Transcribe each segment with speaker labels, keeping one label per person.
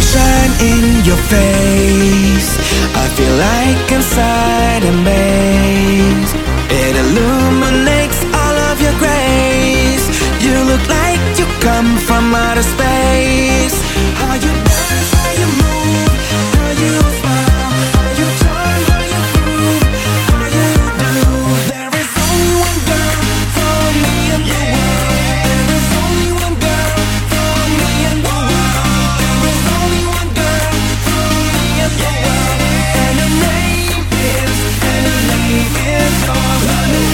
Speaker 1: sunshine in your face, I feel like inside a maze. It illuminates all of your grace. You look like you come from outer space. How you dance, how you move, how you smile, how you turn, how you prove, how you do. There is only one girl for me in the world. There is only one girl for me in the world. There is only one girl for me in the world. And her name is yours. Her name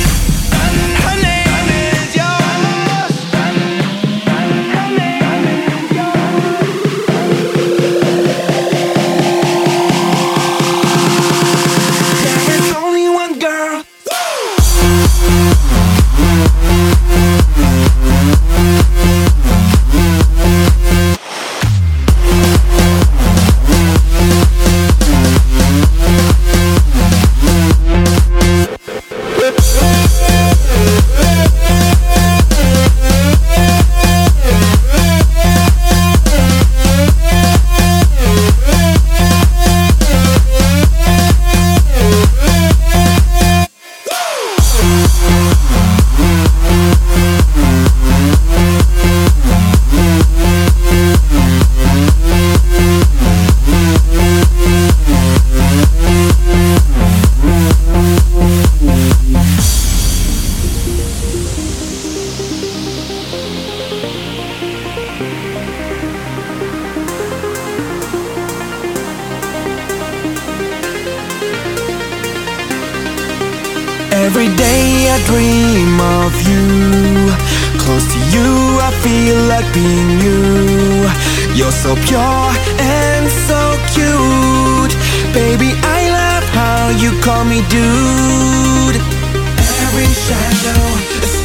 Speaker 1: is yours. Her name is yours. There is only one girl. Every day I dream of you. Close to you I feel like being you. You're so pure and so cute. Baby, I love how you call me dude. Every shadow is